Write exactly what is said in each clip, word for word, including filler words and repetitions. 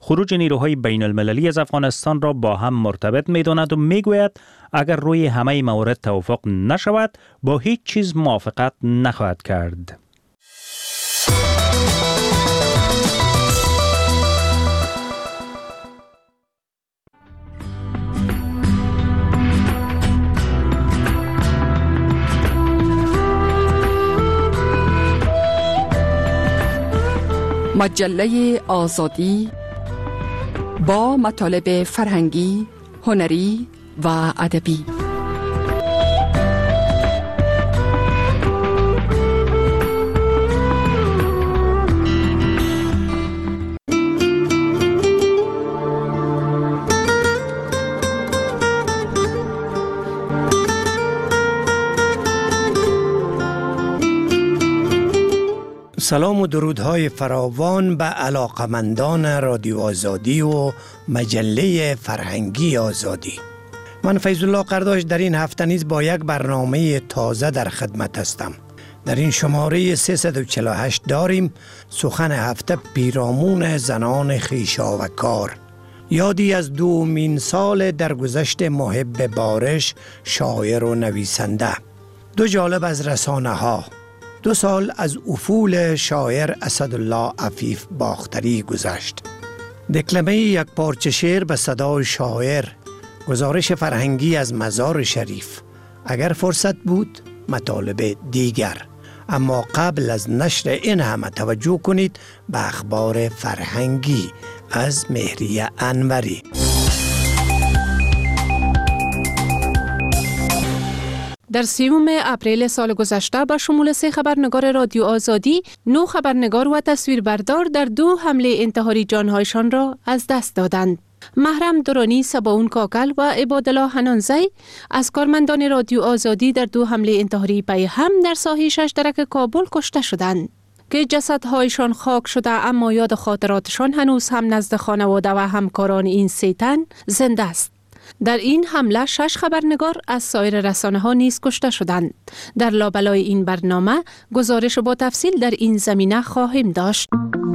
خروج نیروهای بین المللی از افغانستان را با هم مرتبط می داند و می گوید اگر روی همه موارد توافق نشود با هیچ چیز موافقت نخواهد کرد. مجله آزادی با مطالب فرهنگی، هنری و ادبی. سلام و درودهای فراوان به علاقمندان رادیو آزادی و مجله فرهنگی آزادی. من فیض الله قرداش در این هفته نیز با یک برنامه تازه در خدمت هستم. در این شماره سیصد و چهل و هشت داریم سخن هفته پیرامون زنان خویشا و کار. یادی از دومین سال درگذشت محب بارش، شاعر و نویسنده. دو جالب از رسانه ها. دو سال از افول شاعر اسدالله عفیف باختری گذشت. دکلمه یک پارچه شعر به صدای شاعر، گزارش فرهنگی از مزار شریف. اگر فرصت بود مطالب دیگر. اما قبل از نشر این همه توجه کنید به اخبار فرهنگی از مهریه انوری. در سیوم اپریل سال گذشته با شمول سه خبرنگار رادیو آزادی، نو خبرنگار و تصویربردار در دو حمله انتحاری جانهایشان را از دست دادند. محرم درانی سباون کاکل و عبادالله حنانزی از کارمندان رادیو آزادی در دو حمله انتحاری پی هم در ساحه شش درک کابل کشته شدند که جسدهایشان خاک شده، اما یاد خاطراتشان هنوز هم نزد خانواده و همکاران این سه تن زنده است. در این حمله شش خبرنگار از سایر رسانه ها نیز کشته شدند. در لابلای این برنامه گزارش با تفصیل در این زمینه خواهیم داشت.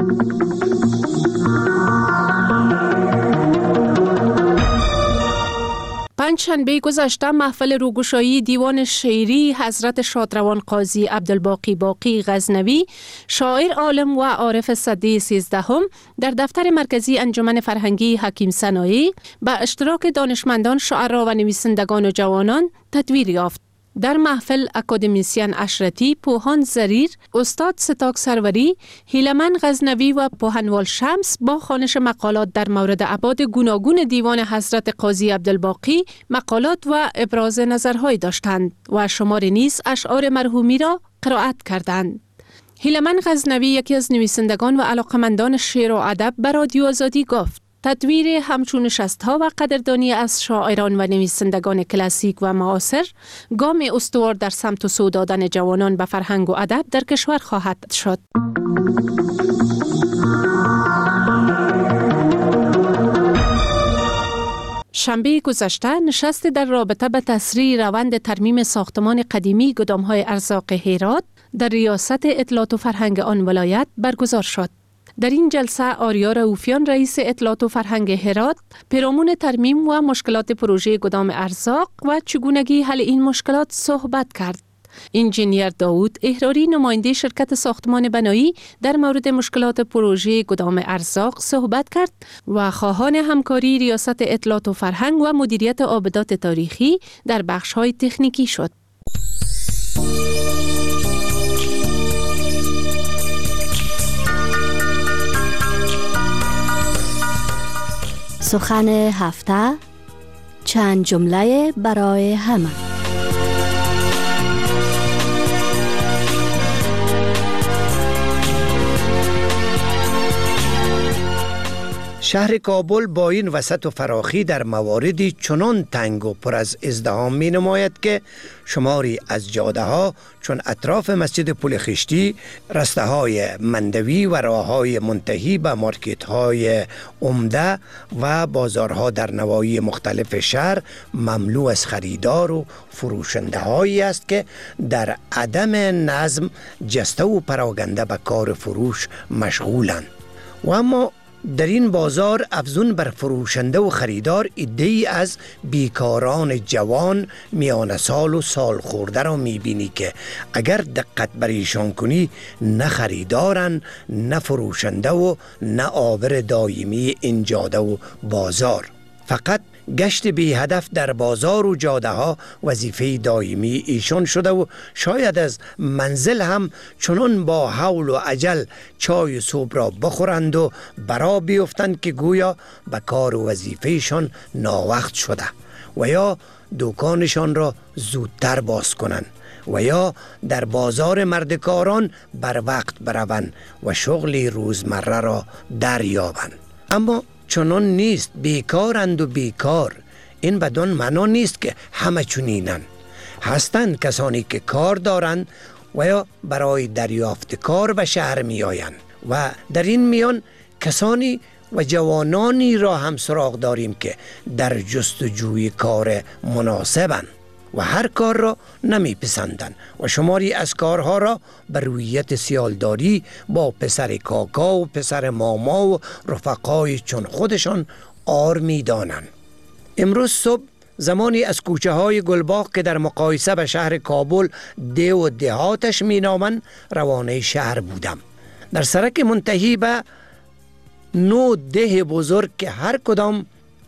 پنجشنبه گذشته محفل روگشایی دیوان شعری حضرت شادروان قاضی عبدالباقی باقی غزنوی، شاعر عالم و عارف صدی سیزدهم، در دفتر مرکزی انجمن فرهنگی حکیم سنایی با اشتراک دانشمندان، شاعران و نویسندگان و جوانان تدویر یافت. در محفل اکادمیسین اشرتی، پوهان زریر، استاد ستاک سروری، هیلمن غزنوی و پوهنوال شمس با خوانش مقالات در مورد ابعاد گوناگون دیوان حضرت قاضی عبدالباقی مقالات و ابراز نظرهای داشتند و شمار نیز اشعار مرحومی را قرائت کردند. هیلمن غزنوی، یکی از نویسندگان و علاقمندان شعر و ادب، به رادیو آزادی گفت: تدویر همچون نشست‌ها و قدردانی از شاعران و نویسندگان کلاسیک و معاصر گام استوار در سمت و سو دادن جوانان به فرهنگ و ادب در کشور خواهد شد. شنبه گذشته نشست در رابطه به تسریع روند ترمیم ساختمان قدیمی گدام‌های ارزاق هرات در ریاست اطلاعات و فرهنگ آن ولایت برگزار شد. در این جلسه آریا رؤوفیان، رئیس اطلاعات و فرهنگ هرات، پیرامون ترمیم و مشکلات پروژه گدام ارزاق و چگونگی حل این مشکلات صحبت کرد. انجینیر داوود احراری، نماینده شرکت ساختمان بنایی، در مورد مشکلات پروژه گدام ارزاق صحبت کرد و خواهان همکاری ریاست اطلاعات و فرهنگ و مدیریت آبدات تاریخی در بخش‌های تکنیکی شد. سخن هفته، چند جمله برای همه. شهر کابل با این وسعت و فراخی در مواردی چنان تنگ و پر از ازدحام می نماید که شماری از جاده ها چون اطراف مسجد پل خشتی، رسته های مندوی و راه های منتهی به مارکت های عمده و بازارها در نواحی مختلف شهر مملو از خریدار و فروشنده هایی است که در عدم نظم جسته و پراگنده به کار فروش مشغولند. و اما در این بازار افزون بر فروشنده و خریدار ایده‌ای از بیکاران جوان میان سال و سال خورده را میبینی که اگر دقت بر ایشان کنی نه خریدارن، نه فروشنده و نه آور دائمی این جاده و بازار. فقط گشت بی هدف در بازار و جاده ها وظیفه دائمی ایشان شده و شاید از منزل هم چنان با حول و عجل چای صبح را بخورند و برا بیفتند که گویا به کار و وظیفهشان ناوقت شده و یا دکانشان را زودتر باز کنند و یا در بازار مردکاران بر وقت بروند و شغل روزمره را دریابند. اما چنان نیست، بیکارند و بیکار. این بدون معنا نیست که همه چنینند. هستند کسانی که کار دارند و یا برای دریافت کار به شهر می آیند و در این میان کسانی و جوانانی را هم سراغ داریم که در جستجوی کار مناسبند و هر کار را نمی پسندند و شماری از کارها را بر رویت سیالداری با پسر کاکا و پسر ماما و رفقای چون خودشان آر می دانند. امروز صبح زمانی از کوچه های گلباغ که در مقایسه به شهر کابل ده و دهاتش می نامند روانه شهر بودم. در سرک منتهی به نو ده بزرگ که هر کدام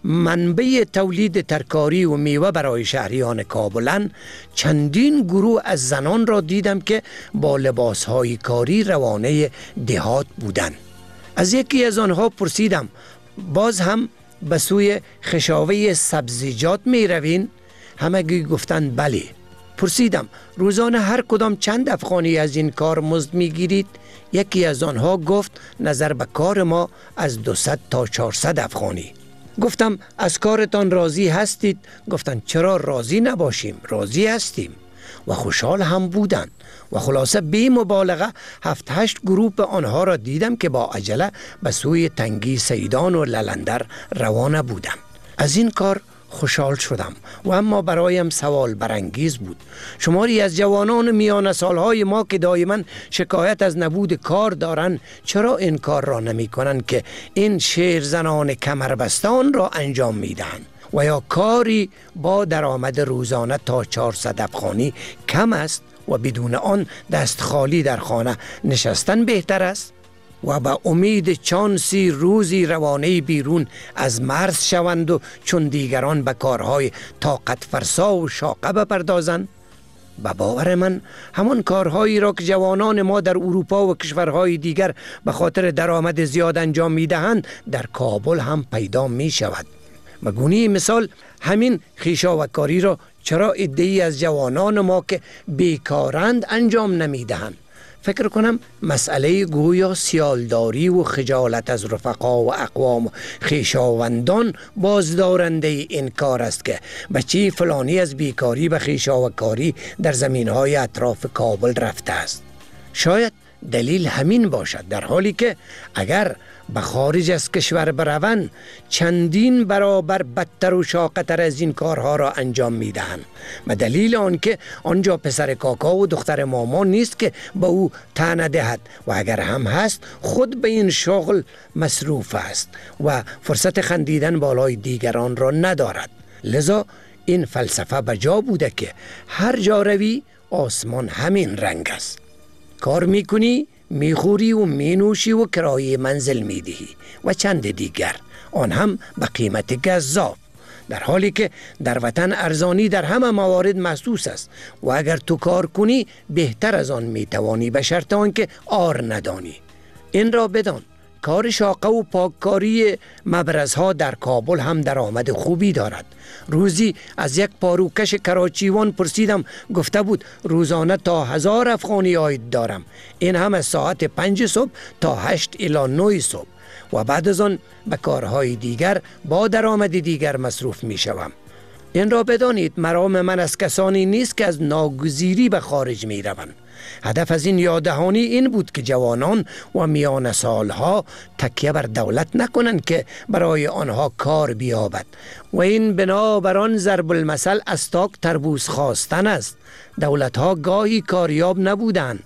منبع تولید ترکاری و میوه برای شهریان کابلن، چندین گروه از زنان را دیدم که با لباسهای کاری روانه دهات بودند. از یکی از آنها پرسیدم باز هم به سوی خشاوه سبزیجات می روین؟ همگی گفتند بله. پرسیدم روزانه هر کدام چند افغانی از این کار مزد می گیرید؟ یکی از آنها گفت نظر به کار ما از دویست تا چهارصد افغانی. گفتم از کارتان راضی هستید؟ گفتند چرا راضی نباشیم، راضی هستیم و خوشحال هم بودند و خلاصه بی مبالغه هفت هشت گروه آنها را دیدم که با عجله به سوی تنگی سیدان و للندر روانه بودم. از این کار خوشحال شدم و اما برایم سوال برانگیز بود. شماری از جوانان میان سالهای ما که دائما شکایت از نبود کار دارند چرا این کار را نمی کنند که این شیرزنان کمربستان را انجام می دهند و یا کاری با درآمد روزانه تا چهارصد افغانی کم است و بدون آن دست خالی در خانه نشستن بهتر است و با امید چانسی روزی روانه بیرون از مرز شوند و چون دیگران به کارهای طاقت فرسا و شاقه بپردازند. به باور من همان کارهایی را که جوانان ما در اروپا و کشورهای دیگر به خاطر درآمد زیاد انجام میدهند در کابل هم پیدا می شود. به گونه مثال همین خویشاوکاری را چرا عده‌ای از جوانان ما که بیکارند انجام نمیدهند؟ فکر کنم مسئله گویا سیالداری و خجالت از رفقا و اقوام و خویشاوندان بازدارنده این کار است که بچه فلانی از بیکاری به خویشاوکاری در زمینهای اطراف کابل رفته است. شاید دلیل همین باشد، در حالی که اگر به خارج از کشور بروند چندین برابر بدتر و شاق‌تر از این کارها را انجام میدهند. به دلیل آنکه آنجا پسر کاکا و دختر ماما نیست که به او طعنه دهد و اگر هم هست خود به این شغل مصروف است و فرصت خندیدن بالای دیگران را ندارد. لذا این فلسفه بجا بوده که هر جا روی آسمان همین رنگ است. کار میکنی، میخوری و مینوشی و کرایه منزل میدهی و چند دیگر، آن هم به قیمت گزاف، در حالی که در وطن ارزانی در همه موارد محسوس است و اگر تو کار کنی بهتر از آن میتوانی به شرط آنکه آر ندانی. این را بدان کار شاقه و پاککاری مبرزها در کابل هم درآمد خوبی دارد. روزی از یک پاروکش کراچیوان پرسیدم، گفته بود روزانه تا هزار افغانی عاید دارم. این هم از ساعت پنج صبح تا هشت الی نه صبح و بعد از آن به کارهای دیگر با درآمد دیگر مصروف می شوم. این را بدانید مرام من از کسانی نیست که از ناگزیری به خارج می روند. هدف از این یاددهانی این بود که جوانان و میان سالها تکیه بر دولت نکنند که برای آنها کار بیابد و این بنابر آن ضرب المثل استاک تربوز خواستن است. دولت ها گاهی کاریاب نبودند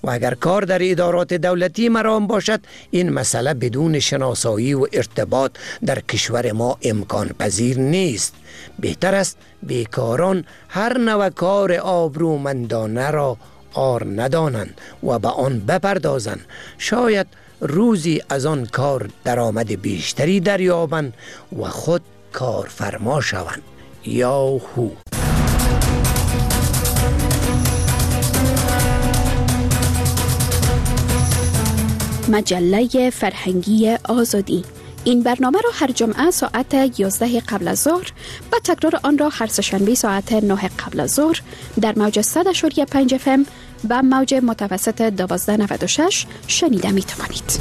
و اگر کار در ادارات دولتی مرام باشد این مسئله بدون شناسایی و ارتباط در کشور ما امکان پذیر نیست. بهتر است بیکاران هر نوع کار آبرومندانه را آر ندانند و به آن بپردازند. شاید روزی از آن کار درآمد بیشتری دریابند و خود کارفرما شوند. یاهو. مجله فرهنگی آزادی. این برنامه را هر جمعه ساعت یازده قبل از ظهر و تکرار آن را هر سه‌شنبه ساعت نه قبل از ظهر در موج صد و پنج اف ام و موج متوسط دوازده نود و شش شنیده می توانید.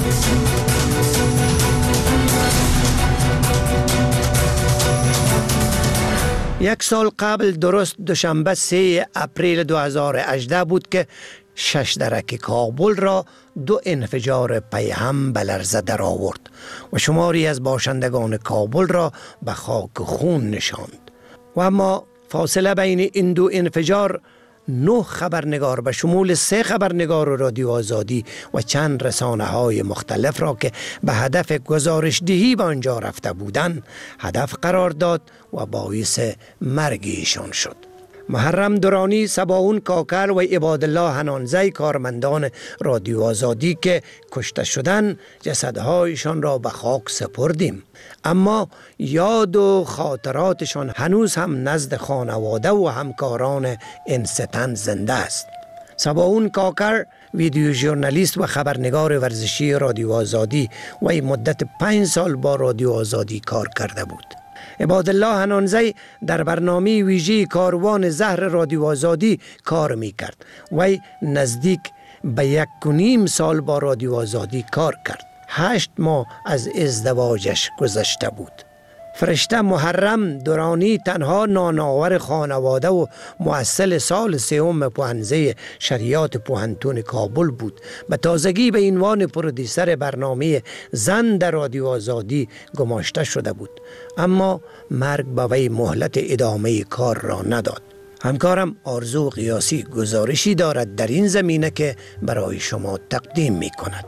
یک سال قبل درست دوشنبه سه اپریل دو هزار و هجده بود که شش درک کابل را دو انفجار پیهم به لرزه در آورد و شماری از باشندگان کابل را به خاک خون نشاند. و اما فاصله بین این دو انفجار نه خبرنگار به شمول سه خبرنگار رادیو آزادی و چند رسانه های مختلف را که به هدف گزارش دهی به آنجا رفته بودند هدف قرار داد و باعث مرگ ایشان شد. محرم درانی، صباحون کاکر و عبادالله حنانزی کارمندان رادیو آزادی که کشته شدن جسدهایشان را به خاک سپردیم، اما یاد و خاطراتشان هنوز هم نزد خانواده و همکاران این ستن زنده است. صباحون کاکر ویدیو ژورنالیست و خبرنگار ورزشی رادیو آزادی و مدت پنج سال با رادیو آزادی کار کرده بود. عبادالله حنانزی در برنامه ویژه کاروان زهر رادیو آزادی کار می کرد و نزدیک به یک و نیم سال با رادیو آزادی کار کرد. هشت ماه از ازدواجش گذشته بود. فرشته محرم درانی تنها نانآور خانواده و مؤسل سال سوم پوهنزه شریعت پوهنتون کابل بود. به تازگی به عنوان پرودیسر برنامه زن در رادیو آزادی گماشته شده بود، اما مرگ به وی مهلت ادامه کار را نداد. همکارم آرزو قیاسی گزارشی دارد در این زمینه که برای شما تقدیم می کند.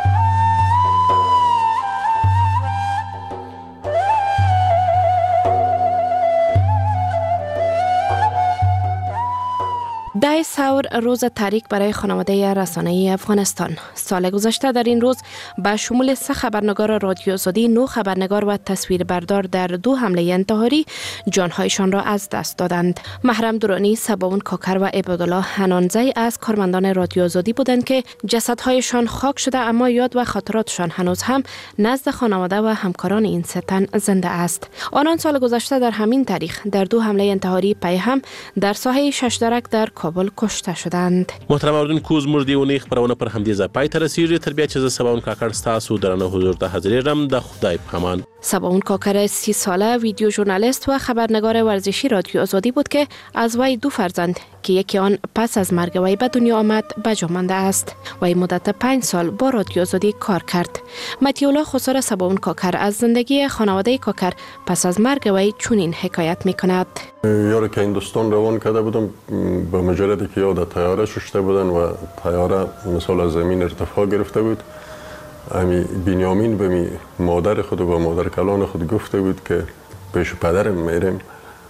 ده ثور روز تاریک برای خانواده رسانه‌ای افغانستان. سال گذشته در این روز به شمول سه خبرنگار رادیو آزادی، نه خبرنگار و تصویربردار در دو حمله انتحاری جانهایشان را از دست دادند. محرم درانی، صباحون کاکر و عبادالله حنانزی از کارمندان رادیو آزادی بودند که جسدهایشان خاک شده، اما یاد و خاطراتشان هنوز هم نزد خانواده و همکاران این ستن زنده است. آنان سال گذشته در همین تاریخ در دو حمله انتحاری پیهم در ساحه شش درک در کابل کشته شدند. محترم اوریدونکو، زموږ د اونۍ خپرونه پر همدې ځای پای ته رسیږي. تر بیا چې زه صباحون کاکړ ستاسو درنه حضور ته حاضرېږم. د خدای په امان. صباحون کاکر سی ساله ویدیو ژورنالیست و خبرنگار ورزشی رادیو آزادی بود که از وی دو فرزند که یکی آن پس از مرگ وی به دنیا آمد به جا مانده است. وی مدت پنج سال با رادیو آزادی کار کرد. متیولا خسار صباحون کاکر از زندگی خانواده کاکر پس از مرگ وی چنین حکایت می‌کند. یارو که هندوستان روان کرده بودم، با مجردی که یاد طیاره ششته بودن و طیاره مثلا از زمین ارتفاع گرفته بود. امی بنیامین به می مادر خود و با مادر کلان خود گفته بود که پیش پدرم میریم،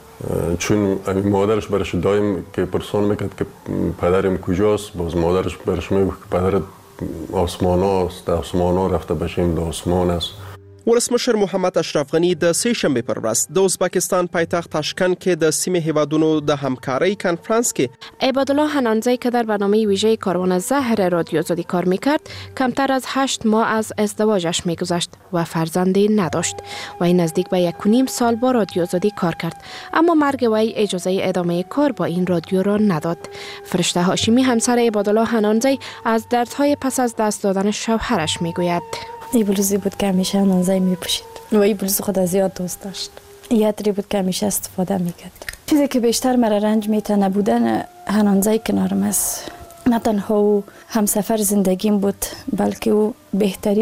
چون امی مادرش برش دایم که پرسان میکرد که پدرم کجاست، باز مادرش برش میگفت که پدر آسمان است، آسمان ها رفته بشیم د آسمان است. ولسمشر محمد اشرف غنی د سه شنبه پر ورځ د ازبکستان پایتخت تاشکند کې د سیمې هیوادونو د همکارۍ کنفرانس کې عبادالله حنانزی که در برنامه ویژه کاروان زهر رادیو آزادی کار میکرد کمتر از هشت ماه از ازدواجش میگذشت و فرزندی نداشت. وی نزدیک به یک و نیم سال با رادیو آزادی کار کرد، اما مرگ وی اجازه ادامه کار با این رادیو را نداد. فرشته هاشمی همسر عبادالله حنانزی از دردهای پس از دست دادن شوهرش میگوید. این بلوزی بود که همیشه حنانزی می پوشید و این بلوز خود از یاد دوست داشت. یه عطری بود که همیشه استفاده میکرد. چیزی که بیشتر مرا رنج میته نبودن حنانزی کنارم است. نه تنها او همسفر زندگیم بود، بلکه او بهترین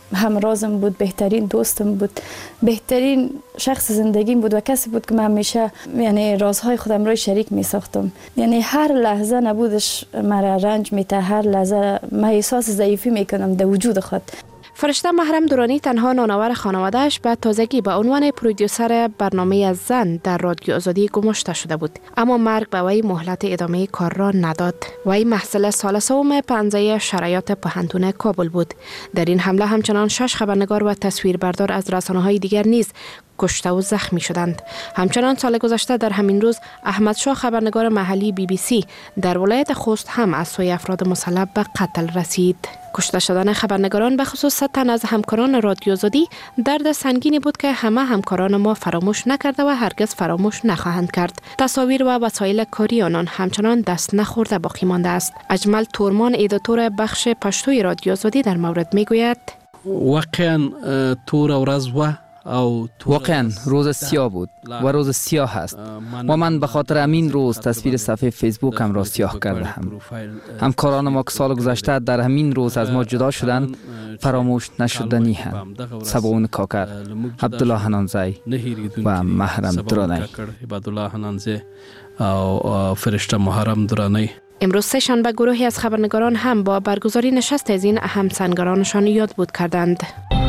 همرازم بود، بهترین دوستم بود، بهترین شخص زندگیم بود و کسی بود که من همیشه یعنی رازهای خودم روی شریک می ساختم. یعنی هر لحظه نبودش مرا رنج میته، هر لحظه من احساس ضعیفی میکنم در وجود خود. فرشته محرم دورانی تنها نانآور خانواده‌اش به تازگی به عنوان پرودیوسر برنامه زن در رادیو آزادی گماشته شده بود، اما مرگ به وی مهلت ادامه کار را نداد. وی محصل سال سوم پنجه شرایط پوهنتون کابل بود. در این حمله همچنان شش خبرنگار و تصویربردار از رسانه‌های دیگر نیز کشته و زخمی شدند. همچنان سال گذشته در همین روز احمد شاه خبرنگار محلی بی بی سی در ولایت خوست هم از سوی افراد مسلح به قتل رسید. کشته شدن خبرنگاران به خصوص صد تن از همکاران رادیو آزادی درد سنگینی بود که همه همکاران ما فراموش نکرده و هرگز فراموش نخواهند کرد. تصاویر و وسایل کاری آنان همچنان دست نخورده باقی مانده است. اجمل تورمان، ادیتور بخش پشتوی رادیو آزادی، در مورد میگوید واقعا تور ورځ و واقعا روز سیاه بود و روز سیاه است و من به خاطر همین روز تصویر صفحه فیسبوکم را سیاه کرده هم. همکاران ما که سال گذشته در همین روز از ما جدا شدند فراموش نشدنی هم. سباون کاکر، عبدالله حنانزی و محرم درانی. او فرشته محرم درانی. امروز سه شنبه گروهی از خبرنگاران هم با برگزاری نشست از این اهم سنگرانشان یاد بود کردند.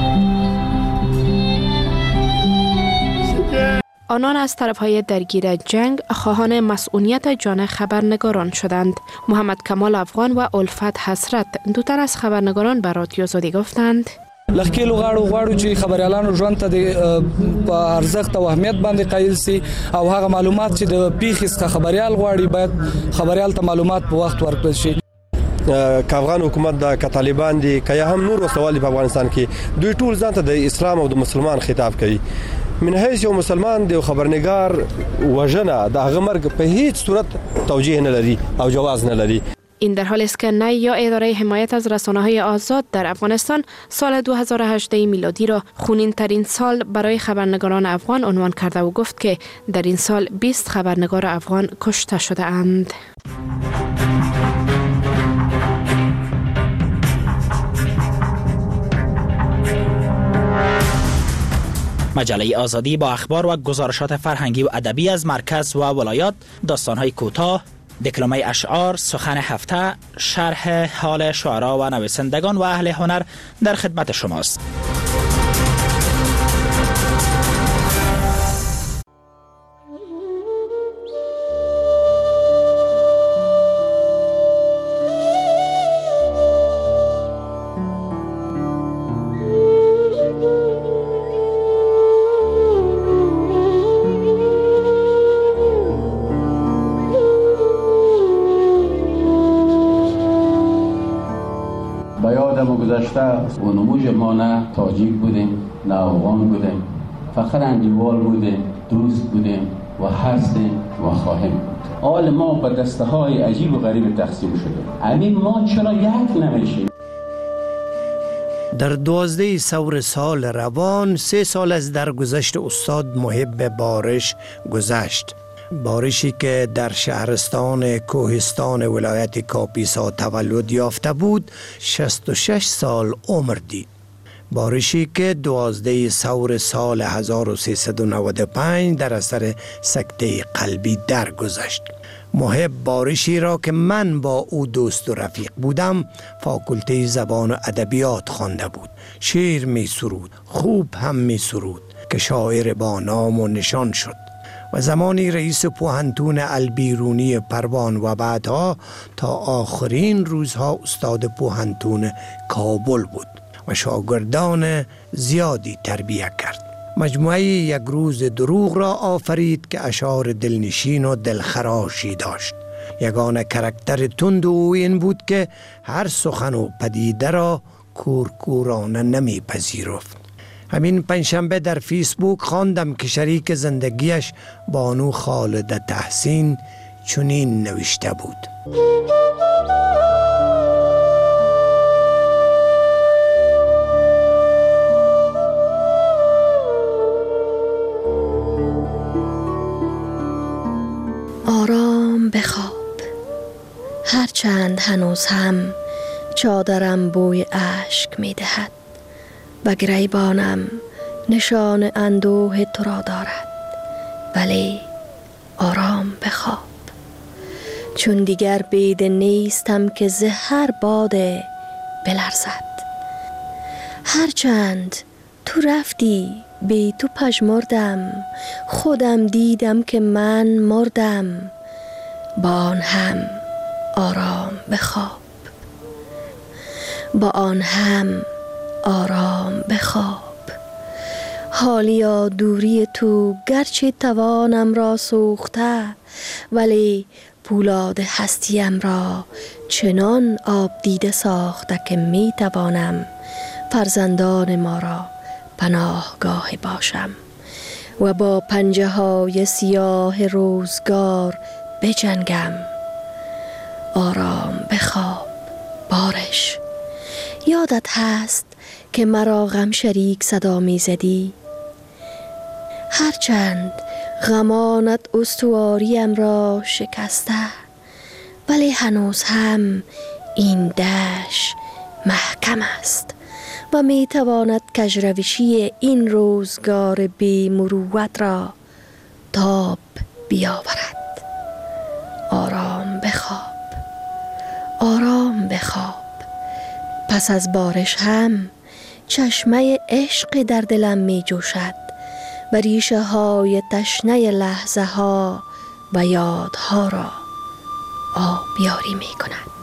آنان از طرفهای درگیر جنگ خواهان مسئولیت جان خبرنگاران شدند. محمد کمال افغان و الفت حسرت، دو تن از خبرنگاران به رادیو آزادی گفتند لخکیلو غاړو غواړو چې خبريالانو ژوند ته د ارزښت او اهمیت باندې قایل سي او هغه معلومات چې د پیښې څخه خبريال غواړي باید خبريال ته معلومات په وخت ورکړل شي. که افغان حکومت د که طالبان دي که هم نور وسوال په افغانستان کې دوی ټول ځان ته د اسلام او د مسلمان خطاب کوي. من حیث یو مسلمان دی خبرنگار وژنه د هغه مرګ په هیڅ صورت توجیه نه لري او جواز نه لري. این در حالی است که نه یا اداره حمایت از رسانه‌های آزاد در افغانستان سال دو هزار و هجده میلادی را خونین ترین سال برای خبرنگاران افغان عنوان کرده و گفت که در این سال بیست خبرنگار افغان کشته شده اند. مجله آزادی با اخبار و گزارشات فرهنگی و ادبی از مرکز و ولایات، داستان‌های کوتاه، دکلمه اشعار، سخن هفته، شرح حال شعرا و نویسندگان و اهل هنر در خدمت شماست. و نموج ما نه تاجیک بودیم، نه افغان بودیم، فقط اندیوال بودیم، دوست بودیم و هستیم و خواهیم بود. آل ما به دسته های عجیب و غریب تقسیم شده. همین ما چرا یک نمیشیم؟ در دوازده سور سال روان سه سال از درگذشت استاد محب بارش گذشت. بارشی که در شهرستان کوهستان ولایت کاپیسا تولد یافته بود شصت و شش سال عمر دید. بارشی که دوازده سور سال هزار و سیصد و نود و پنج در اثر سکته قلبی درگذشت. محب بارشی را که من با او دوست و رفیق بودم فاکولته زبان و ادبیات خوانده بود. شعر می سرود، خوب هم می سرود که شاعر با نام و نشان شد و زمانی رئیس پوهنتون البیرونی پروان و بعدها تا آخرین روزها استاد پوهنتون کابل بود و شاگردان زیادی تربیت کرد. مجموعه یک روز دروغ را آفرید که اشعار دلنشین و دلخراشی داشت. یگانه کرکتر تند او این بود که هر سخن و پدیده را کورکورانه نمی پذیرفت. همین پنجشنبه در فیسبوک خواندم که شریک زندگیش بانو خالد تحسین چنین نوشته بود: آرام بخواب، هرچند هنوز هم چادرم بوی اشک می دهد. و گریبانم نشان اندوه تو را دارد، ولی آرام بخواب، چون دیگر بیده نیستم که زهر باده بلرزد. هرچند تو رفتی بی تو پژمردم، خودم دیدم که من مردم، با آن هم آرام بخواب، با آن هم آرام بخواب. حالیا دوری تو گرچه توانم را سوخته، ولی پولاد هستیم را چنان آب دیده ساخته که می توانم فرزندان ما را پناهگاه باشم و با پنجه های سیاه روزگار بجنگم. آرام بخواب بارش. یادت هست که مرا غم شریک صدا می زدی؟ هرچند غمانت استواریم را شکسته، ولی هنوز هم این دشت محکم است و می تواند کجروشی این روزگار بی مروت را تاب بیاورد. آرام بخواب، آرام بخواب. پس از بارش هم چشمه عشق در دلم می جوشد و ریشه های تشنه لحظه ها و یادها را آبیاری می کند.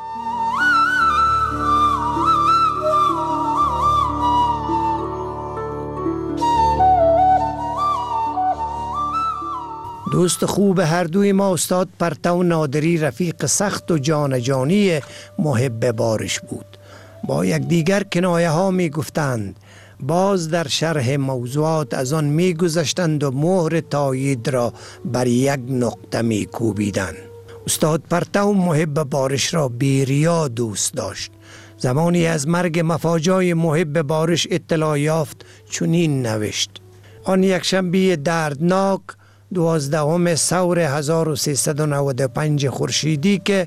دوست خوب هر دوی ما استاد پرتو نادری رفیق سخت و جان جانی محب بارش بود. با یک دیگر کنایه ها می گفتند، باز در شرح موضوعات از آن می گذشتند و مهر تایید را بر یک نقطه می کوبیدند. استاد پرتو محب بارش را بیریا دوست داشت. زمانی از مرگ مفاجای محب بارش اطلاع یافت چنین نوشت: آن یک شنبه دردناک دوازدهم سور هزار و سیصد و نود و پنج خورشیدی که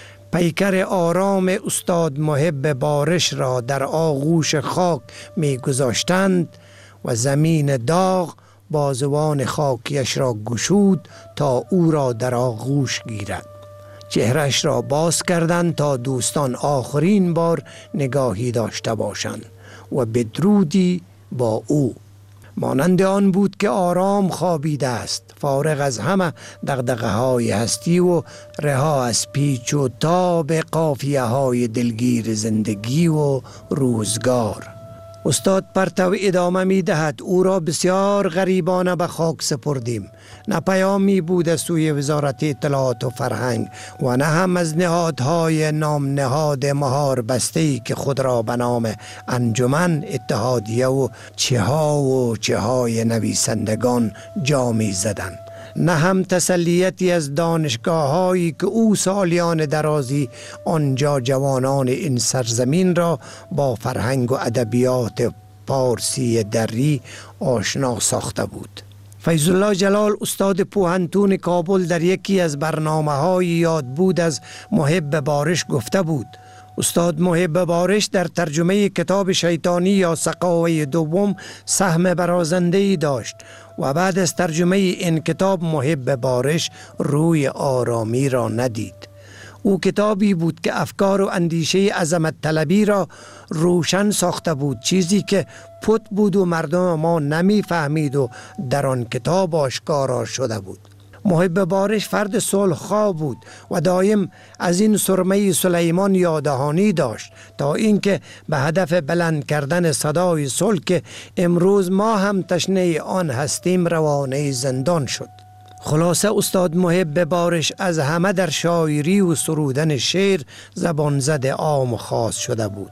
پیکر آرام استاد محب بارش را در آغوش خاک می گذاشتند و زمین داغ بازوان خاکیش را گشود تا او را در آغوش گیرد. چهرش را باز کردند تا دوستان آخرین بار نگاهی داشته باشند و بدرودی با او. مانند آن بود که آرام خوابیده است، فارغ از همه دغدغه های هستی و رها از پیچ و تاب قافیه های دلگیر زندگی و روزگار. استاد پرتو ادامه می دهد: او را بسیار غریبانه به خاک سپردیم. نه پیامی بود از سوی وزارت اطلاعات و فرهنگ و نه هم از نهادهای نام نهاد مهار بسته‌ای که خود را به نام انجمن، اتحادیه و چه ها و چه های نویسندگان جا می زدند. نه هم تسلیتی از دانشگاه هایی که او سالیان درازی آنجا جوانان این سرزمین را با فرهنگ و ادبیات پارسی دری آشنا ساخته بود. فیض الله جلال استاد پوهنتون کابل در یکی از برنامه های یاد بود از محب بارش گفته بود: استاد محب بارش در ترجمه کتاب شیطانی یا سقاوه دوم سهم برازنده‌ای داشت و بعد از ترجمه این کتاب محب بارش روی آرامی را ندید. او کتابی بود که افکار و اندیشه عظمت طلبی را روشن ساخته بود، چیزی که پت بود و مردم ما نمی فهمید و در آن کتاب آشکارا شده بود. محب بارش فرد صلح‌خواه بود و دایم از این سرمه سلیمان یادهانی داشت تا اینکه به هدف بلند کردن صدای صلح که امروز ما هم تشنه آن هستیم روانه زندان شد. خلاصه استاد محب بارش از همه در شاعری و سرودن شعر زبان زد عام خاص شده بود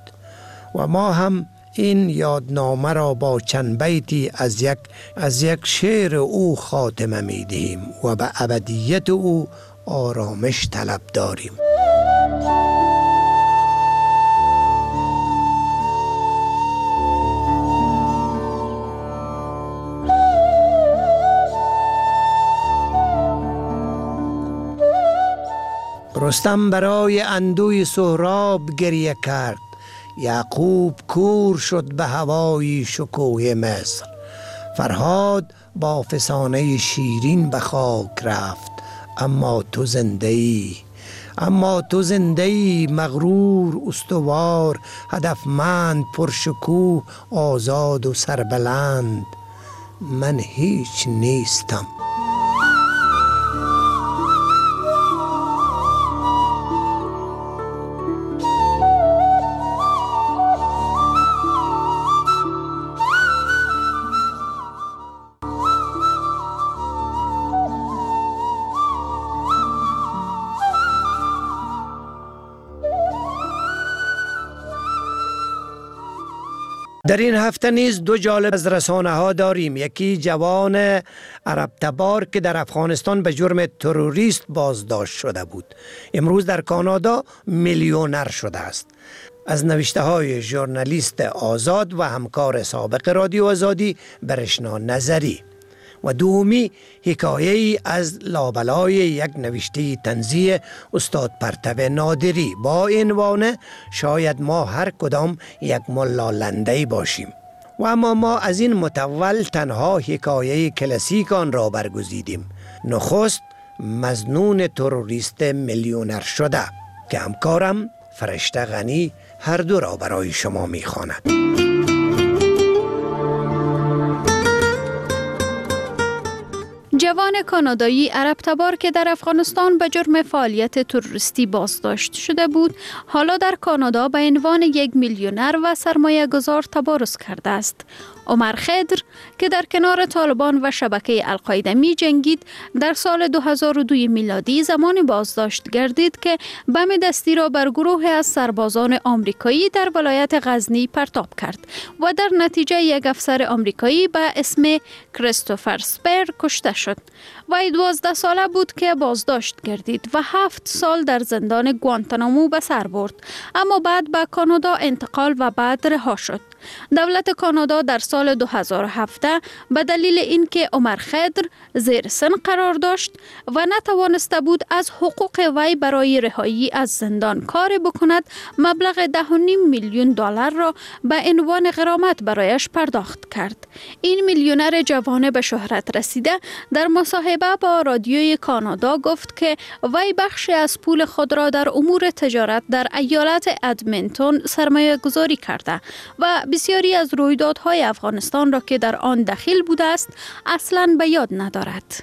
و ما هم این یادنامه را با چند بیتی از یک از یک شعر او خاتمه می دهیم و به ابدیت او آرامش طلب داریم. رستم برای اندوی سهراب گریه کرد، یعقوب کور شد به هوای شکوه مصر. فرهاد با فسانه شیرین به خاک رفت، اما تو زنده ای، اما تو زنده ای، مغرور استوار، هدفمند پرشکوه، آزاد و سربلند. من هیچ نیستم. در این هفته نیز دو جالب از رسانه ها داریم. یکی جوان عرب تبار که در افغانستان به جرم تروریست بازداشت شده بود، امروز در کانادا میلیونر شده است. از نوشته های ژورنالیست آزاد و همکار سابق رادیو آزادی برشنا نظری. و دومی حکایه‌ای از لابلای یک نوشته طنزی استاد پرتو نادری با عنوان شاید ما هر کدام یک ملا لنده‌ای باشیم. و اما ما از این متول تنها حکایه کلاسیک آن را برگزیدیم. نخست مظنون تروریست میلیونر شده که همکارم فرشته غنی هر دو را برای شما می‌خواند. جوان کانادایی عرب تبار که در افغانستان به جرم فعالیت تروریستی بازداشت شده بود، حالا در کانادا به عنوان یک میلیونر و سرمایه گذار تبارز کرده است. عمر خضر که در کنار طالبان و شبکه القاعده می جنگید، در سال دو هزار و دو میلادی زمان بازداشت گردید که بم دستی را بر گروه از سربازان آمریکایی در ولایت غزنی پرتاب کرد و در نتیجه یک افسر آمریکایی به اسم کریستوفر سپر کشته شد. وی دوازده ساله بود که بازداشت گردید و هفت سال در زندان گوانتانامو به سر برد، اما بعد به کانادا انتقال و بعد رها شد. دولت کانادا در سال دو هزار و هفت به دلیل اینکه عمر خضر زیر سن قرار داشت و نتوانسته بود از حقوق وی برای رهایی از زندان کار بکند، مبلغ ده و نیم میلیون دلار را به عنوان غرامت برایش پرداخت کرد. این میلیونر جوان به شهرت رسیده در مصاحبه با رادیوی کانادا گفت که وی بخشی از پول خود را در امور تجارت در ایالت ادمنتون سرمایه گذاری کرده و بسیاری از رویدادهای افغانستان را که در آن دخیل بوده است اصلاً به یاد ندارد.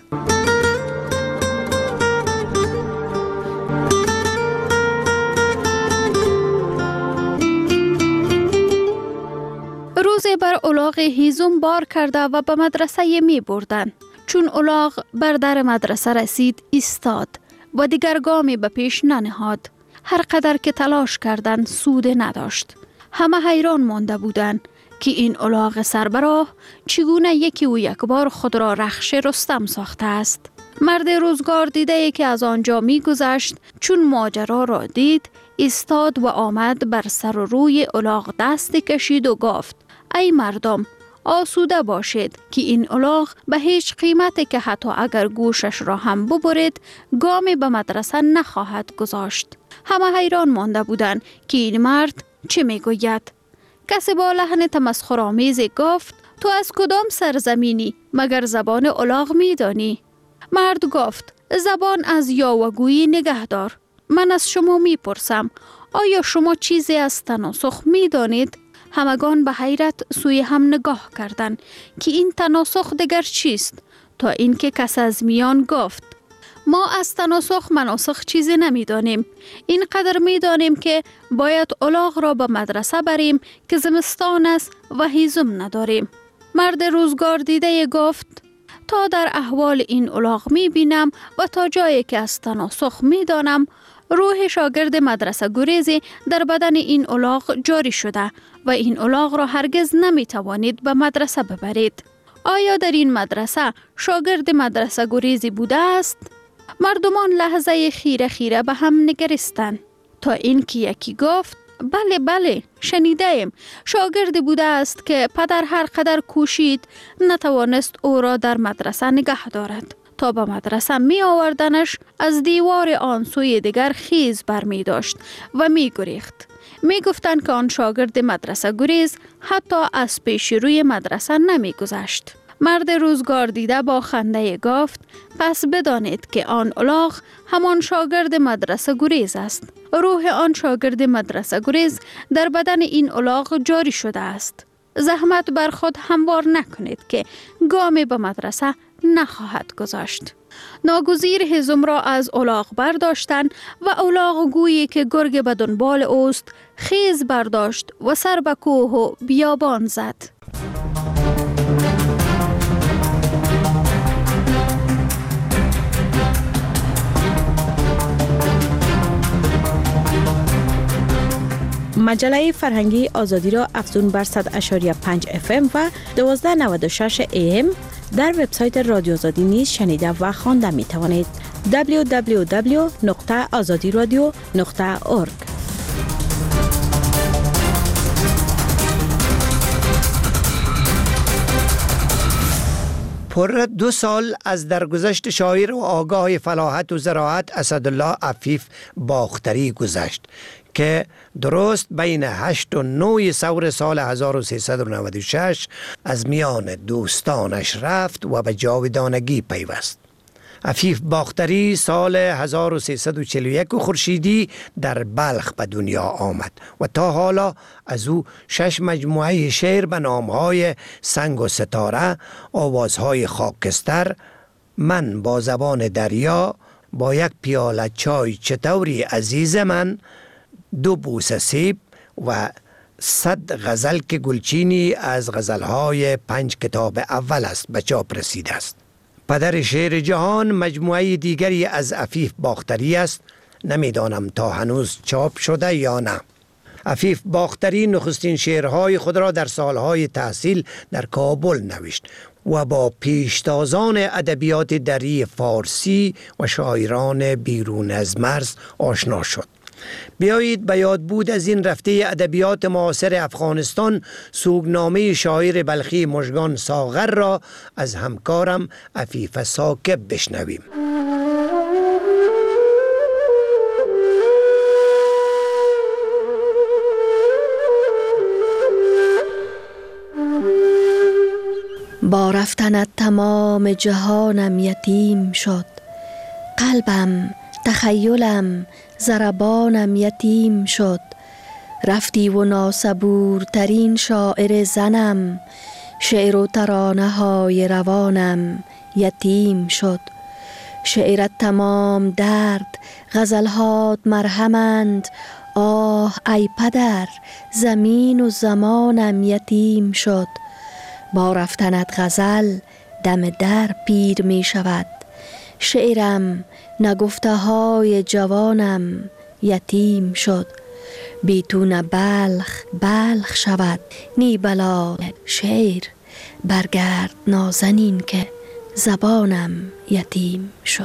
روزی بر الاغ هیزم بار کرده و به مدرسه می بردن. چون الاغ بر در مدرسه رسید ایستاد و دیگر گامی به پیش ننهاد. هر قدر که تلاش کردند سود نداشت. همه حیران مانده بودند که این الاغ سربراه چگونه یکی و یک بار خود را رخش رستم ساخته است. مرد روزگار دیده که از آنجا می گذشت چون ماجرا را دید ایستاد و آمد بر سر و روی الاغ دستی کشید و گفت: ای مردم، آسوده باشید که این الاغ به هیچ قیمتی که حتی اگر گوشش را هم ببرید گامی به مدرسه نخواهد گذاشت. همه حیران مانده بودند که این مرد چه میگوید. کسی با لحن تمسخرآمیزی گفت: تو از کدام سرزمینی مگر زبان الاغ میدانی؟ مرد گفت: زبان از یاوه‌گویی نگهدار. من از شما میپرسم آیا شما چیزی از تناسخ میدانید؟ همگان به حیرت سوی هم نگاه کردند که این تناسخ دیگر چیست، تا اینکه کس از میان گفت: ما از تناسخ مناسخ چیزی نمیدانیم. این قدر میدانیم که باید الاغ را به مدرسه بریم که زمستان است و هیزم نداریم. مرد روزگار دیده گفت: تا در احوال این الاغ می بینم و تا جایی که از تناسخ می دانم روح شاگرد مدرسه گریزی در بدن این الاغ جاری شده و این الاغ را هرگز نمی توانید به مدرسه ببرید. آیا در این مدرسه شاگرد مدرسه گریزی بوده است؟ مردمان لحظه خیره خیره به هم نگریستند تا اینکه یکی گفت: بله بله شنیده ایم. شاگردی بوده است که پدر هر قدر کوشید نتوانست او را در مدرسه نگه دارد. تا به مدرسه می آوردنش از دیوار آن سوی دیگر خیز بر می داشت و می گریخت. می گفتند که آن شاگرد مدرسه گریز حتی از پیش روی مدرسه نمی گذشت. مرد روزگار دیده با خنده گفت پس بدانید که آن الاغ همان شاگرد مدرسه گریز است. روح آن شاگرد مدرسه گریز در بدن این الاغ جاری شده است. زحمت بر خود هموار نکنید که گامی به مدرسه نخواهد گذاشت. ناگزیر هزم را از الاغ برداشتن و الاغ گویی که گرگ به دنبال اوست خیز برداشت و سر به کوه و بیابان زد. مجله فرهنگی آزادی را افزون بر صد و پنج اف ام و دویست و نود و شش ای ام در وبسایت رادیو آزادی نیز شنیده و خوانده می توانید. دبلیو دبلیو دبلیو نقطه آزادی رادیو نقطه اورگ. پر دو سال از درگذشت شاعر و آگاه فلاحت و زراعت اسدالله عفیف باختری گذشت که درست بین هشت و نه سور سال هزار و سیصد و نود و شش از میان دوستانش رفت و به جاودانگی پیوست. عفیف باختری سال هزار و سیصد و چهل و یک خورشیدی در بلخ به دنیا آمد و تا حالا از او شش مجموعه شعر به نامهای سنگ و ستاره، آوازهای خاکستر، من با زبان دریا، با یک پیاله چای چطوری عزیز من، دو بوسه سیب و صد غزل که گلچینی از غزلهای پنج کتاب اول است به چاپ رسیده است. پدر شعر جهان مجموعه دیگری از عفیف باختری است، نمیدانم تا هنوز چاپ شده یا نه. عفیف باختری نخستین شعرهای خود را در سالهای تحصیل در کابل نوشت و با پیشتازان ادبیات دری فارسی و شاعران بیرون از مرز آشنا شد. بیایید به یاد بود از این رفته ادبیات معاصر افغانستان سوگنامه شاعر بلخی مژگان ساغر را از همکارم عفیف ساکب بشنویم. با رفتنت تمام جهانم یتیم شد، قلبم، تخیلم، ضربانم یتیم شد. رفتی و ناصبورترین شاعر زنم، شعر و ترانه های روانم یتیم شد. شعرت تمام درد، غزلهات مرهمند، آه ای پدر، زمین و زمانم یتیم شد. با رفتنت غزل دم در پیر می شود، شعرم، نگفته های جوانم یتیم شد. بی تو نه بلخ بلخ شود، نی بلا شعر، برگرد نازنین که زبانم یتیم شد.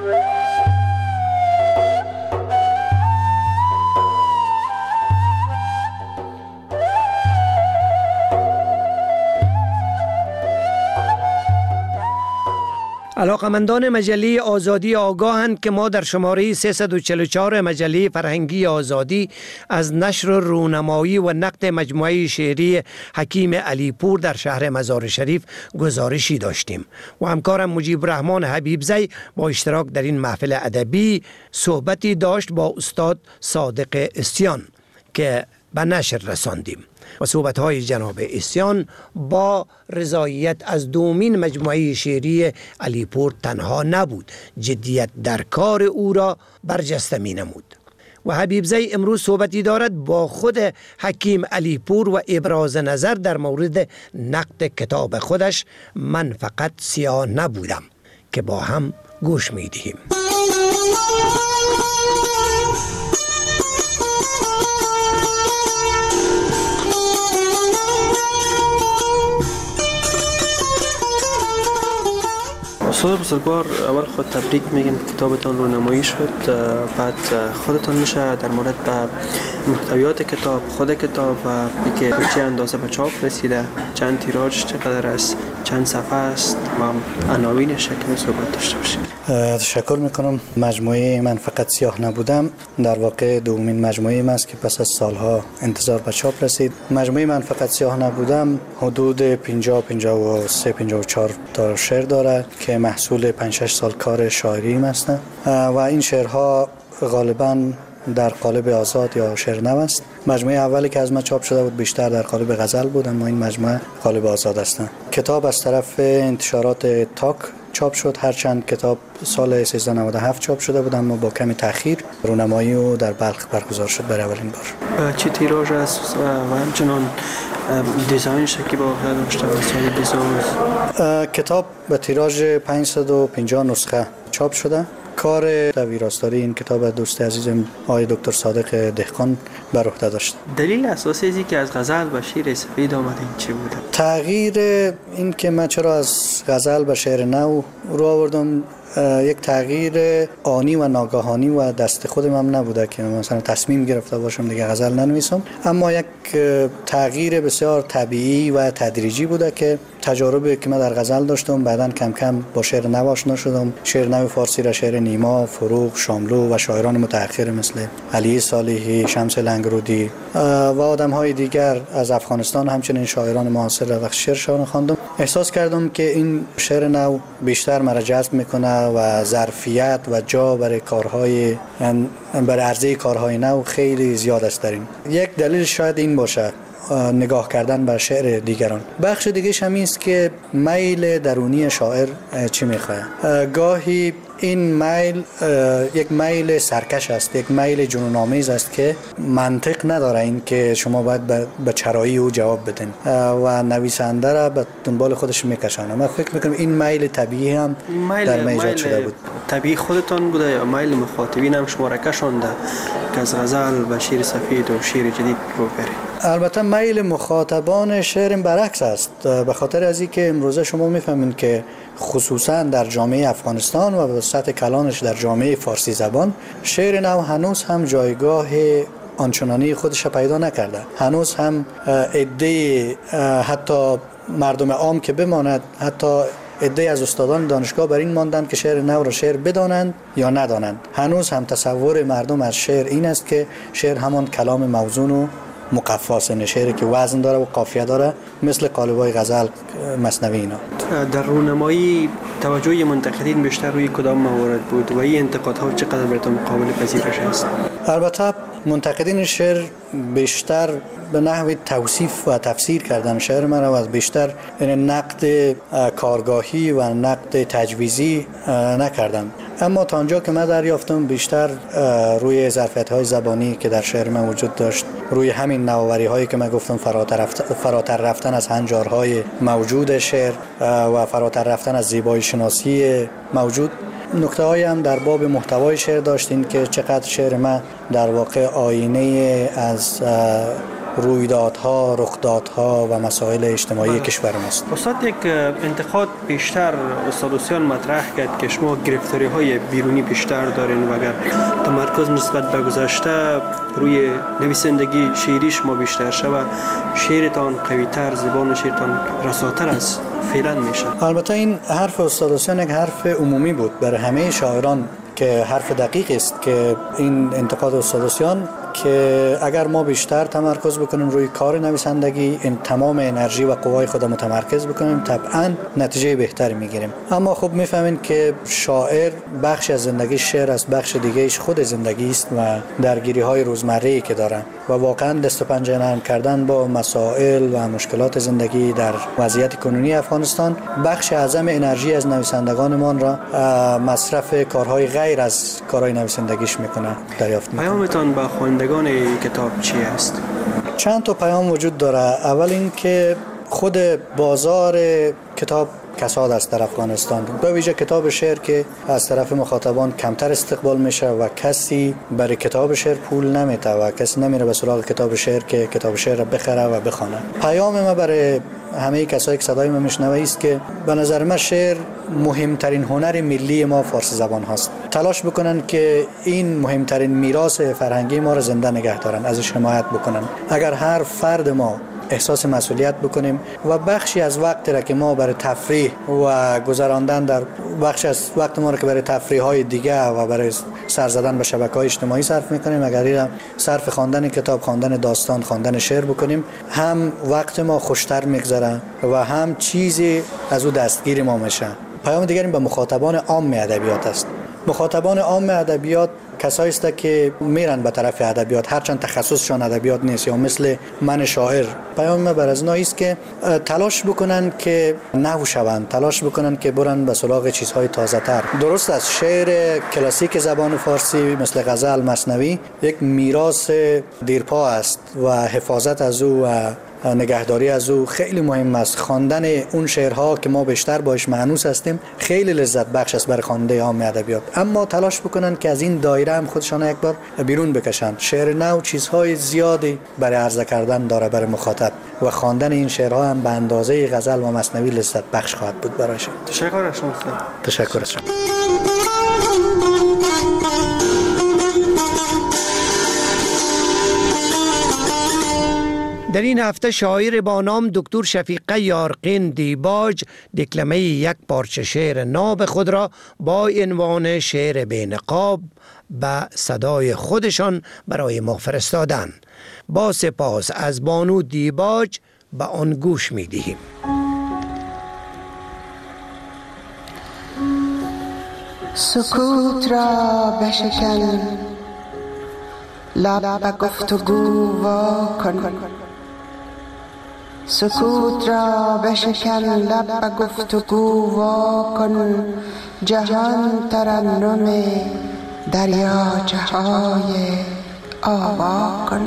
علاقمندان مجله آزادی آگاهند که ما در شماره سیصد و چهل و چهار مجله فرهنگی آزادی از نشر رونمایی و نقد مجموعه شعری حکیم علیپور در شهر مزار شریف گزارشی داشتیم و همکارم مجیب الرحمن حبیبزی با اشتراک در این محفل ادبی صحبتی داشت با استاد صادق اسیان که به نشر رساندیم و صحبت‌های جناب اسیان با رضایت از دومین مجموعه شعری علیپور تنها نبود، جدیت در کار او را برجسته می نمود. و حبیبزی امروز صحبتی دارد با خود حکیم علیپور و ابراز نظر در مورد نقد کتاب خودش من فقط سیاه نبودم که با هم گوش می دهیم. استاد بزرگوار، اول خود تبریک میگم کتابتان رو نمایی شد، بعد خودتان میشه در مورد به محتویات کتاب، خود کتاب و اینکه چه اندازه به چاپ رسیده، چند تیراژ چقدر است، چند صفحه است و عناوینش که صحبت داشته باشیم. تشکر میکنم. مجموعه من فقط سیاه نبودم در واقع دومین مجموعه است که پس از سالها انتظار به چاپ رسید. مجموعه من فقط سیاه نبودم حدود پنجاه پنجاه و سه پنجاه و چهار تا شعر دارد که محصول پنج شش سال کار شاعری است و این شعرها غالباً در قالب آزاد یا شعر نو است. مجموعه اولی که از ما چاپ شده بود بیشتر در قالب غزل بود، اما این مجموعه قالب آزاد است. کتاب از طرف انتشارات تاک چاپ شد، هرچند کتاب سال سیزده نود و هفت چاپ شده بود اما با کمی تأخیر. رونمایی او در بلخ برگزار شد برای اولین بار. چه تیراژ است و همچنان دیزاینش که با داشته وسایل دیزاین؟ کتاب به تیراژ پانصد و پنجاه نسخه چاپ شده. کار ویراستاری این کتاب دوست عزیزم آقای دکتر صادق دهقان بر عهده داشت. دلیل اساسی ازی که از غزل به شعر سفید آمده این چی بوده؟ تغییر این که من چرا از غزل به شعر نو رو آوردم، یک تغییر آنی و ناگهانی و دست خودم هم نبوده که مثلا تصمیم گرفته باشم دیگه غزل ننویسم، اما یک تغییر بسیار طبیعی و تدریجی بوده که تجاربی که من در غزل داشتم بعداً کم کم با شعر نو آشنا شدم. شعر نو فارسی را شعر نیما، فروغ، شاملو و شاعران متأخر مثل علی صالحی، شمس لنگرودی و آدم‌های دیگر از افغانستان همچنین شاعران معاصر و شعرشان خواندم. احساس کردم که این شعر نو بیشتر مرا جذب میکنه و ظرفیت و جا برای کارهای برای عرضه کارهای نو خیلی زیاد است در این. یک دلیل شاید این باشه، نگاه کردن به شعر دیگران. بخش دیگه هم است که میل درونی شاعر چی میخواه. گاهی این میل یک میل سرکش است، یک میل جنون‌آمیز است که منطق نداره این که شما باید به چرایی او جواب بدین و نویسنده را به دنبال خودش میکشانه. من فکر میکنم این میل طبیعی هم در من ایجاد شده بود. طبیعی خودتان بوده یا میل مخاطبین هم شما را کشانده که از غزل به شعر سفید و شعر جدید رو برید؟ البته میل مخاطبان شعر برعکس است، به خاطر از اینکه امروزه شما میفهمین که خصوصا در جامعه افغانستان و به سطح کلانش در جامعه فارسی زبان شعر نو هنوز هم جایگاه آنچنانی خودش پیدا نکرده. هنوز هم عده حتی مردم عام که بماند، حتی عده از استادان دانشگاه بر این ماندند که شعر نو را شعر بدانند یا ندانند. هنوز هم تصور مردم از شعر این است که شعر همان کلام موزون و مقفاست، شعری که وزن داره و قافیه داره مثل قالب‌های غزل، مثنوی اینا. در رونمایی توجه منتقدین بیشتر روی کدام موارد بود و این انتقادها چقدر براتون قابل پذیرش است؟ البته منتقدین شعر بیشتر به نحو توصیف و تفسیر کردن شعر من و بیشتر یعنی نقد کارگاهی و نقد تجویزی نکردن، اما تا آنجا که من دریافتم بیشتر روی ظرفیت‌های زبانی که در شعر من وجود داشت، روی همین نوآوری‌هایی که من گفتم فراتر فراتر رفتن از هنجارهای موجود شعر و فراتر رفتن از زیبایی شناسی موجود. نکته‌هایی هم در باب محتوای شعر داشتین که چقدر شعر من در واقع آینه از رویدادها، رخدادها و مسائل اجتماعی کشور ماست. استاد، یک انتقاد بیشتر استاد حسین مطرح کرد که شما گرفتاری های بیرونی بیشتر دارین و اگر تمرکز نسبت به گذشته روی نویسندگی شعری شما بیشتر شود، شعرتان قوی‌تر، زبان شعرتان رساتر از فعلا میشه. البته این حرف استاد حسین یک حرف عمومی بود برای همه شاعران که حرف دقیق است که این انتقاد استاد حسین که اگر ما بیشتر تمرکز بکنیم روی کار نویسندگی، این تمام انرژی و قوای خود متمرکز بکنیم، طبعا نتیجه بهتری میگیریم. اما خب میفهمین که شاعر بخش از زندگی شعر است، بخش دیگه ایش خود زندگی است و درگیری های روزمره‌ای که دارن و واقعا دست و پنجه نرم کردن با مسائل و مشکلات زندگی در وضعیت کنونی افغانستان بخش اعظم انرژی از نویسندگانمان را مصرف کارهای غیر از کارهای نویسندگیش میکنه دریافت میکنه. پیامتان با خوانندگان کتاب چی است؟ چند تا پیام وجود داره. اول این که خود بازار کتاب کساد است در افغانستان، به ویژه کتاب شعر که از طرف مخاطبان کمتر استقبال میشه و کسی برای کتاب شعر پول نمیده و کسی نمیره به سراغ کتاب شعر که کتاب شعر را بخره و بخونه. پیام ما برای همه کسایی که صدای ما میشنوه است که به نظر من شعر مهمترین هنر ملی ما فارسی زبان هست. تلاش بکنن که این مهمترین میراث فرهنگی ما را زنده نگه دارن، ازش حمایت بکنن. اگر هر فرد ما احساس مسئولیت بکنیم و بخشی از وقت را که ما برای تفریح و گذراندن در بخش از وقت ما را که برای تفریح های دیگه و برای سر زدن به شبکه‌های اجتماعی صرف میکنیم، اگر این صرف خواندن کتاب، خواندن داستان، خواندن شعر بکنیم، هم وقت ما خوشتر میگذره و هم چیزی از او دستگیر ما میشه. پیام دیگری به مخاطبان عام ادبیات است. مخاطبان عام ادبیات کسایی است که میرن به طرف ادبیات، هرچند تخصصشان ادبیات نیست، یا مثل من شاعر. پیام من بر از اینا است که تلاش بکنن که نو شوند، تلاش بکنن که برن به سراغ چیزهای تازه تر. درست است شعر کلاسیک زبان فارسی مثل غزل، مثنوی یک میراث دیرپا است و حفاظت از او و نگهداری از او خیلی مهم است. خواندن اون شعرها که ما بیشتر باش مانوس هستیم خیلی لذت بخش است برای خواننده عام ادبیات، اما تلاش بکنن که از این دایره هم خودشان یک بار بیرون بکشن. شعر نو چیزهای زیادی برای عرضه کردن داره برای مخاطب و خواندن این شعرها هم به اندازه غزل و مثنوی لذت بخش خواهد بود برایشان. تشکر از شما. تشکر از شما. در این هفته شاعر با نام دکتر شفیقه یارقین دیباج دکلمه یک پارچه شعر ناب خود را با عنوان شعر بی نقاب به صدای خودشان برای ما فرستادند. با سپاس از بانو دیباج به آن گوش می دهیم. سکوت را بشکن، لب به گفتگو وا کن. سکوت را بشکن، لب به گفتگو وا کن. جهان ترنم دریاچه های آوا کن.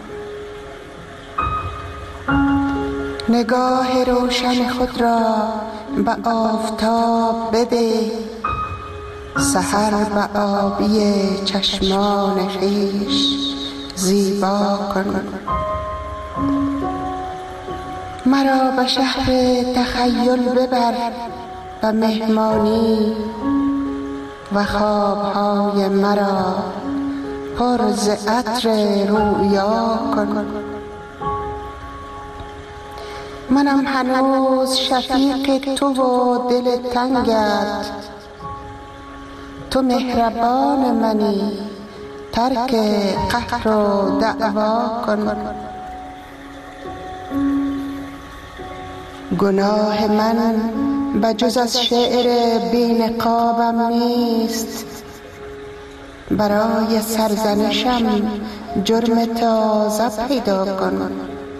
نگاه روشن خود را به آفتاب بده، سحر به آبی چشمان خویش زیبا کن. مرا به شهر تخیل ببر به مهمانی و خوابهای مرا پر ز عطر رویا کن. منم هنوز شفیق تو و دل تنگت، تو مهربان منی، ترک قهر و دعوا کن. گناه من بجز از شعر بی نقابم نیست، برای سرزنشم جرم تازه پیدا کن.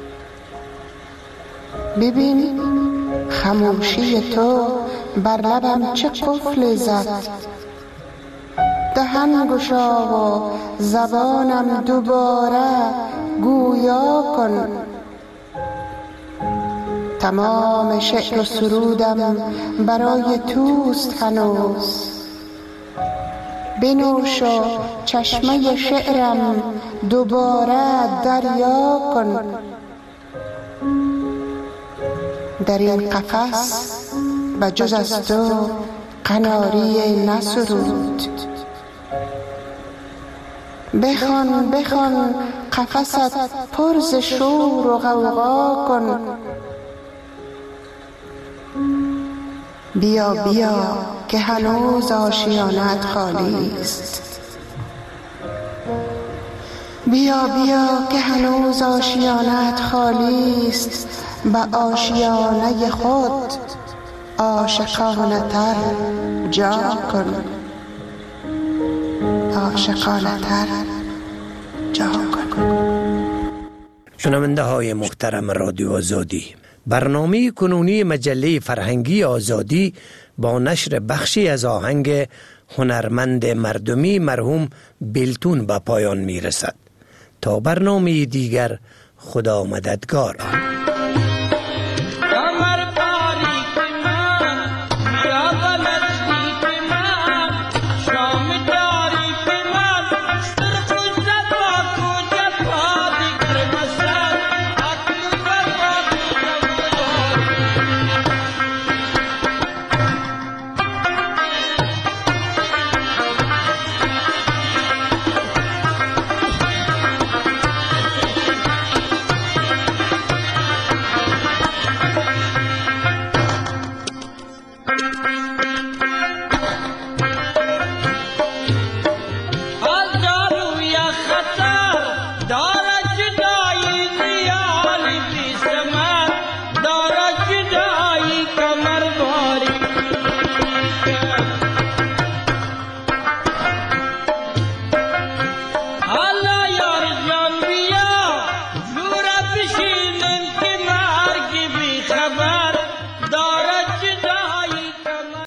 ببین خاموشی تو بر لبم چه قفل زد، دهن گشا و زبانم دوباره گویا کن. تمام شعر و سرودم برای توست هنوز، بنوش و چشمه شعرم دوباره دریا کن. در این قفس به جز از تو قناری نسرود. بخوان بخوان قفست پر ز شور و غوغا کن. بیا بیا که هنوز آشیانت خالی است، بیا بیا که هنوز آشیانت خالی است. به آشیانه خود عاشقانه تر جا کن، عاشقانه تر جا کن. شنونده های محترم رادیو آزادی، برنامه کنونی مجله فرهنگی آزادی با نشر بخشی از آهنگ هنرمند مردمی مرحوم بیلتون به پایان می رسد. تا برنامه دیگر، خدا مددگار. Thank you.